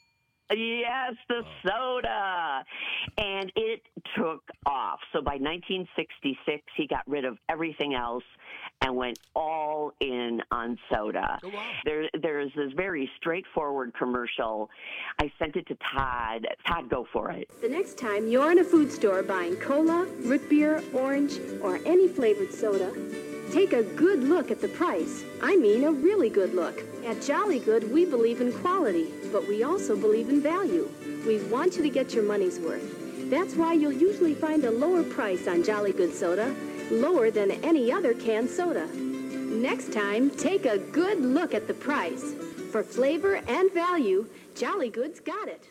Yes, the soda. And it took off. So by nineteen sixty-six, he got rid of everything else and went all in on soda. Oh, wow. There, there's this very straightforward commercial. I sent it to Todd. Todd, go for it. The next time you're in a food store buying cola, root beer, orange, or any flavored soda, take a good look at the price. I mean a really good look. At Jolly Good, we believe in quality, but we also believe in value. We want you to get your money's worth. That's why you'll usually find a lower price on Jolly Good soda, lower than any other canned soda. Next time, take a good look at the price. For flavor and value, Jolly Good's got it.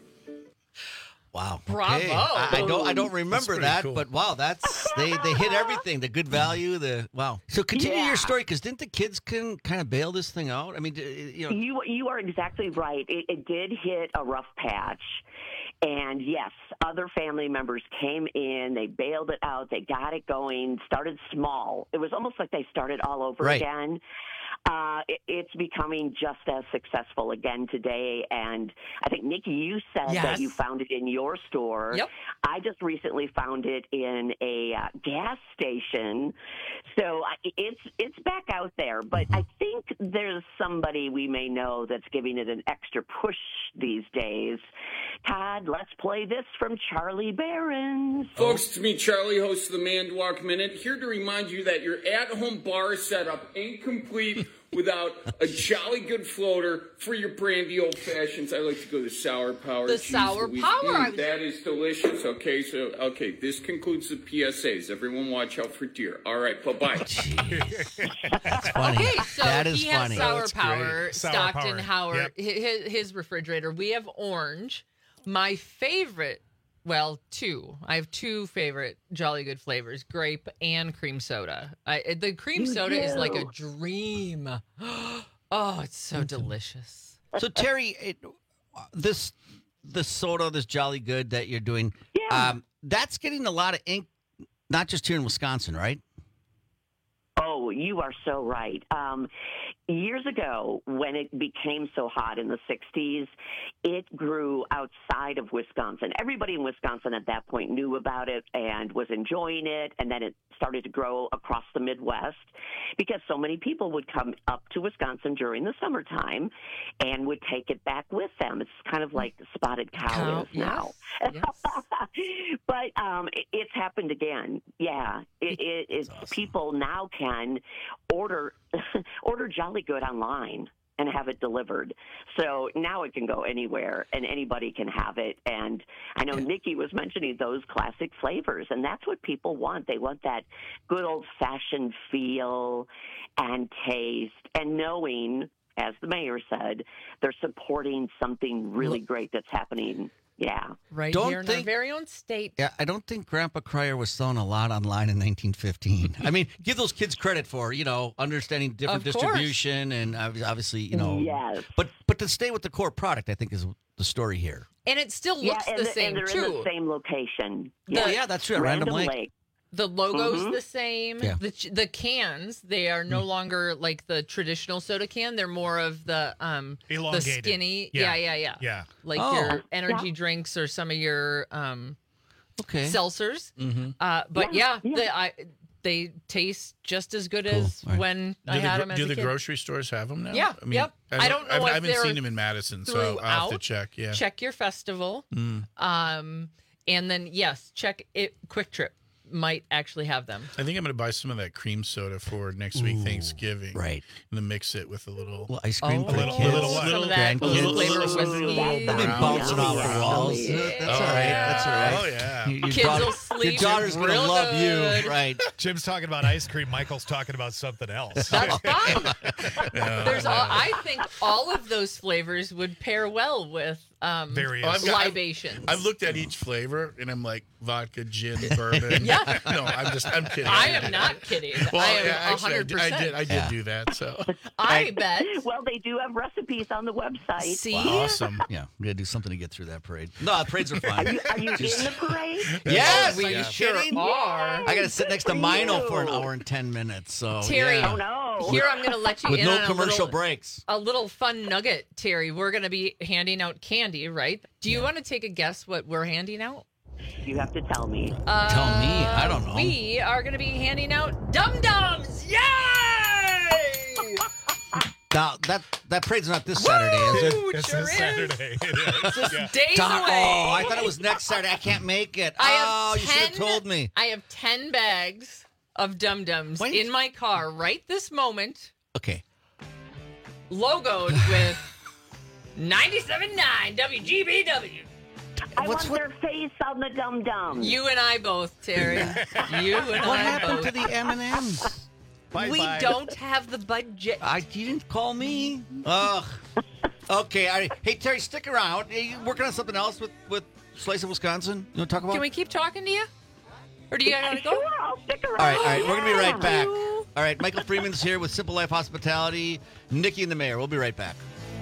Wow. Bravo. Okay. I, I don't I don't remember pretty that, cool. but wow, that's they they hit everything. The good value, the wow. So continue Yeah. your story, because didn't the kids can kind of bail this thing out? I mean, d- you know, You you are exactly right. It, it did hit a rough patch. And yes, other family members came in, they bailed it out, they got it going, started small. It was almost like they started all over Right. again. Uh, it, it's becoming just as successful again today. And I think, Nikki, you said Yes. that you found it in your store. Yep. I just recently found it in a uh, gas station. So I, it's it's back out there. But I think there's somebody we may know that's giving it an extra push these days. Todd, let's play this from Charlie Barron's. Folks, it's me, Charlie, host of the Man Walk Minute, here to remind you that your at-home bar setup ain't complete without a Jolly Good floater for your brandy old fashions. I like to go to Sour Power. The Jeez Sour Louise. Power, Mm, I was- that is delicious. Okay, so, okay, this concludes the P S As. Everyone watch out for deer. All right, bye-bye. That's funny. Okay, so that is he funny. has Sour That's Power great. Sour stocked Power. in Howard, Yep. his, his refrigerator. We have orange. My favorite, well, two. I have two favorite Jolly Good flavors: grape and cream soda. I, the cream You soda is like a do. dream. Oh, it's so delicious. So Terry, it, this this soda, this Jolly Good that you're doing, um, that's getting a lot of ink, not just here in Wisconsin, right? Oh, you are so right. Um, years ago, when it became so hot in the sixties, it grew outside of Wisconsin. Everybody in Wisconsin at that point knew about it and was enjoying it, and then it started to grow across the Midwest because so many people would come up to Wisconsin during the summertime and would take it back with them. It's kind of like Spotted Cow, Cow, is now. But um, it, it's happened again. Yeah, it, it, it's people now can order order Jolly Good online and have it delivered. So now it can go anywhere and anybody can have it. And I know Nikki was mentioning those classic flavors, and that's what people want. They want that good old-fashioned feel and taste, and knowing, as the mayor said, they're supporting something really great that's happening. Yeah. Right Don't here in think- our very own state. Yeah, I don't think Grandpa Cryer was selling a lot online in nineteen fifteen. I mean, give those kids credit for, you know, understanding different Of course. distribution and ob- obviously, you know. Yes. But but to stay with the core product, I think is the story here. And it still Yeah, looks and, the the- same, and they're too. in the same location. Oh, yeah, that's true. Random Lake. The logo's Mhm. the same. Yeah. The ch- the cans, they are no longer like the traditional soda can. They're more of the um the Elongated. skinny. Yeah. Yeah, yeah, yeah. Yeah. Like Oh. your energy Yeah. drinks or some of your um Okay. seltzers. Mm-hmm. Uh, but yeah, Yeah, yeah. They, I, they taste just as good as All right. when I Do the, had gro- them as do a the kid. grocery stores have them now? Yeah, I mean, yep. I don't know I, if I haven't they're seen them in Madison, so I'll have to throughout. check. Yeah. Check your festival. Mm. Um, and then yes, check it. Quick Trip might actually have them. I think I'm going to buy some of that cream soda for next week Ooh, Thanksgiving. right. And then mix it with a little, Little ice cream Oh, for the little- kids. little what? some of Little that grandkids. flavor Little- whiskey. little- They've been Brown. bouncing off the Brown. walls. Yeah. That's all right. That's all right. Oh, yeah. Your Kids daughter- will sleep Your daughter's going to real love good. you. Right. Jim's talking about ice cream. Michael's talking about something else. That's fine. Yeah. There's all, I think all of those flavors would pair well with um, Various. Oh, I've got- I've- libations. I've looked at each flavor and I'm like vodka, gin, bourbon. Yeah. No, I'm just I'm kidding. I am not kidding. Well, I am yeah, actually, I one hundred did, I percent. did. I did Yeah. do that. So I bet. Well, they do have recipes on the website. See? awesome. Yeah, we got to do something to get through that parade. No, the parades are Are fine. you, are you in the parade? Yes, we are you sure kidding? are. I got to sit next to for Mino you. for an hour and ten minutes. So Terry, yeah. Oh, no. Here I'm going to let you with in no on a commercial little, breaks. a little fun nugget, Terry. We're going to be handing out candy, right? Do you want to take a guess what we're handing out? You have to tell me. Uh, Tell me, I don't know. We are going to be handing out Dum Dums. Yay! Now, that that parade's not this Saturday, is Woo, it? It's sure this is. Saturday. It is. Just Yeah. days Doc- away. oh, I thought it was next Saturday. I can't make it. I have oh, you should have ten told me. I have ten bags of Dum Dums Wait. in my car right this moment, Okay. logoed with ninety-seven point nine W G B W. I What's want their face on the dum dum. You and I both, Terry. You and What I happened both. to the M and M's? we don't have the budget. I you didn't call me. Ugh. Okay. I, hey Terry, stick around. Are you working on something else with with Slice of Wisconsin? You want to talk about? Can we keep talking to you? Or do you gotta go? Sure, I'll stick around. All right, all right. We're gonna be right Yeah. back. All right, Michael Freeman's here with Simple Life Hospitality. Nikki and the Mayor. We'll be right back.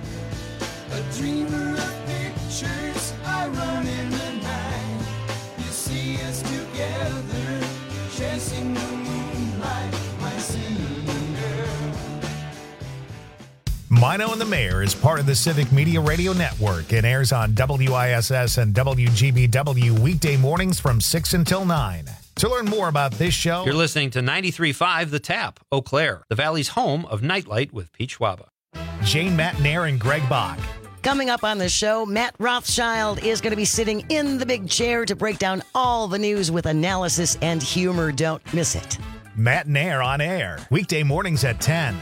A dreamer of pictures, I run in the night. You see us together, chasing the moonlight, my singing girl. Mino and the Mayor is part of the Civic Media Radio Network and airs on W I S S and W G B W weekday mornings from six until nine. To learn more about this show, you're listening to ninety-three point five The Tap, Eau Claire, the Valley's home of Nightlight with Pete Schwaba. Jane Matt Nair and Greg Bach. Coming up on the show, Matt Rothschild is going to be sitting in the big chair to break down all the news with analysis and humor. Don't miss it. Matt Nair on air, weekday mornings at ten.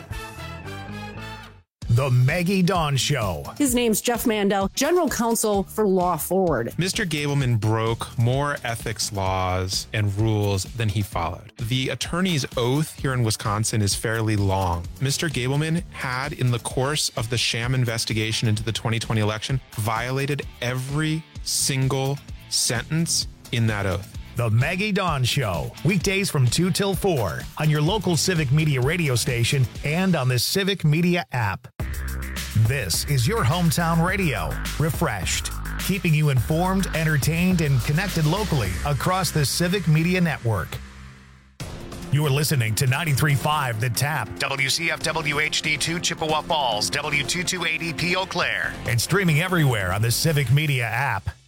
The Maggie Dawn Show. His name's Jeff Mandel, General Counsel for Law Forward. Mister Gableman broke more ethics laws and rules than he followed. The attorney's oath here in Wisconsin is fairly long. Mister Gableman had, in the course of the sham investigation into the twenty twenty election, violated every single sentence in that oath. The Maggie Dawn Show, weekdays from two till four on your local Civic Media radio station and on the Civic Media app. This is your hometown radio, refreshed, keeping you informed, entertained, and connected locally across the Civic Media Network. You're listening to ninety-three point five The Tap, W C F W H D two Chippewa Falls, W two two eighty P Eau Claire, and streaming everywhere on the Civic Media app.